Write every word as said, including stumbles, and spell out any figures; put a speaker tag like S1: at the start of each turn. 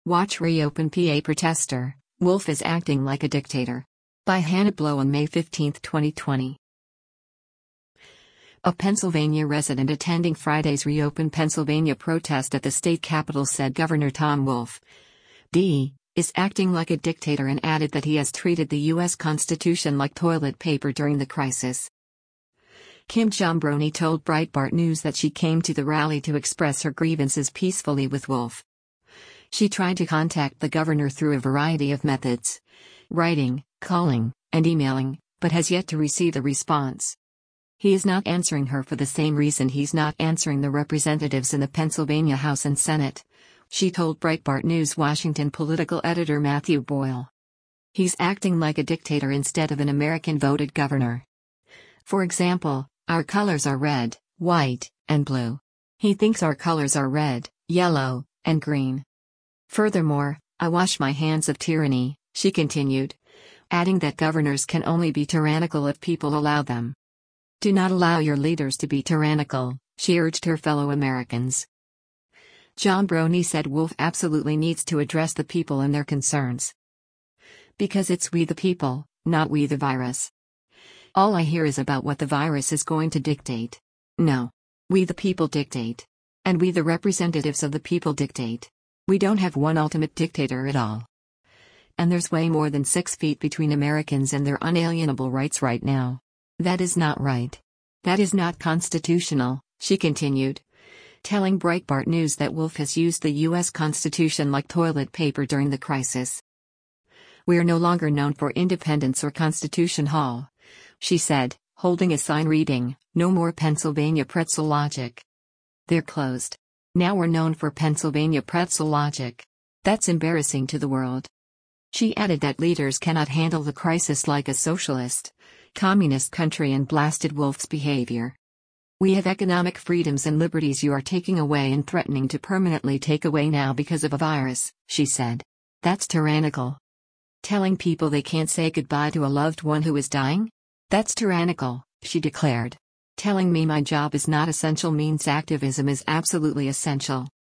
S1: Watch Reopen P A Protester, Wolf is Acting Like a Dictator. By Hannah Blow on May fifteenth, twenty twenty. A Pennsylvania resident attending Friday's Reopen Pennsylvania protest at the state capitol said Governor Tom Wolf D. is acting like a dictator and added that he has treated the U S Constitution like toilet paper during the crisis. Kim Giambrone told Breitbart News that she came to the rally to express her grievances peacefully with Wolf. She tried to contact the governor through a variety of methods: writing, calling, and emailing, but has yet to receive a response. He is not answering her for the same reason he's not answering the representatives in the Pennsylvania House and Senate, she told Breitbart News Washington political editor Matthew Boyle. He's acting like a dictator instead of an American-voted governor. For example, our colors are red, white, and blue. He thinks our colors are red, yellow, and green. Furthermore, I wash my hands of tyranny, she continued, adding that governors can only be tyrannical if people allow them. Do not allow your leaders to be tyrannical, she urged her fellow Americans. Giambrone said Wolf absolutely needs to address the people and their concerns. Because it's we the people, not we the virus. All I hear is about what the virus is going to dictate. No. We the people dictate. And we the representatives of the people dictate. We don't have one ultimate dictator at all. And there's way more than six feet between Americans and their unalienable rights right now. That is not right. That is not constitutional, she continued, telling Breitbart News that Wolf has used the U S Constitution like toilet paper during the crisis. We are no longer known for independence or Constitution Hall, she said, holding a sign reading, "No more Pennsylvania pretzel logic." They're closed. Now we're known for Pennsylvania pretzel logic. That's embarrassing to the world. She added that leaders cannot handle the crisis like a socialist, communist country and blasted Wolf's behavior. We have economic freedoms and liberties you are taking away and threatening to permanently take away now because of a virus, she said. That's tyrannical. Telling people they can't say goodbye to a loved one who is dying? That's tyrannical, she declared. Telling me my job is not essential means activism is absolutely essential.